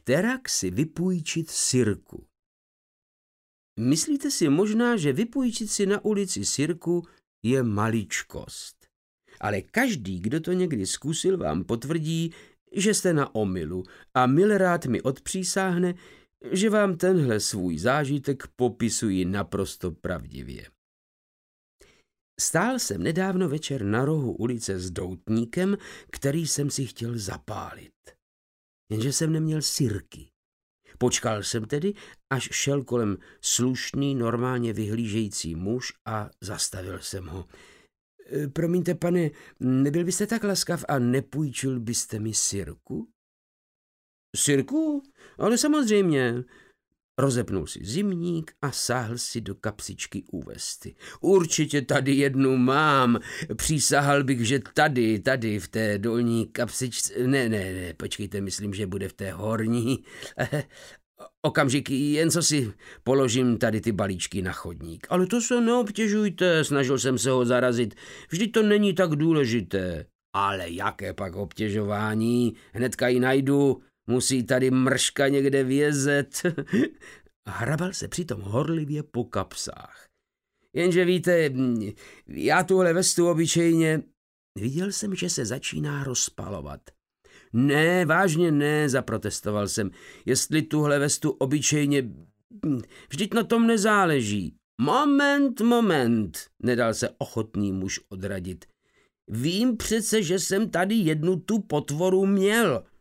kterak si vypůjčit sirku. Myslíte si možná, že vypůjčit si na ulici sirku je maličkost. Ale každý, kdo to někdy zkusil, vám potvrdí, že jste na omylu a milrád mi odpřísáhne, že vám tenhle svůj zážitek popisuji naprosto pravdivě. Stál jsem nedávno večer na rohu ulice s doutníkem, který jsem si chtěl zapálit. Jenže jsem neměl sirky. Počkal jsem tedy, až šel kolem slušný, normálně vyhlížející muž a zastavil jsem ho. Promiňte, pane, nebyl byste tak laskav a nepůjčil byste mi sirku? Sirku? Ale samozřejmě. Rozepnul si zimník a sáhl si do kapsičky u vesty. Určitě tady jednu mám. Přísahal bych, že tady v té dolní kapsičce... Ne, počkejte, myslím, že bude v té horní. Okamžik, jen co si položím tady ty balíčky na chodník. Ale to se neobtěžujte, snažil jsem se ho zarazit. Vždyť to není tak důležité. Ale jaké pak obtěžování? Hnedka ji najdu. Musí tady mrška někde vězet. Hrabal se přitom horlivě po kapsách. Jenže víte, já tuhle vestu obyčejně... Viděl jsem, že se začíná rozpalovat. Ne, vážně ne, zaprotestoval jsem. Jestli tuhle vestu obyčejně... Vždyť na tom nezáleží. Moment, nedal se ochotný muž odradit. Vím přece, že jsem tady jednu tu potvoru měl.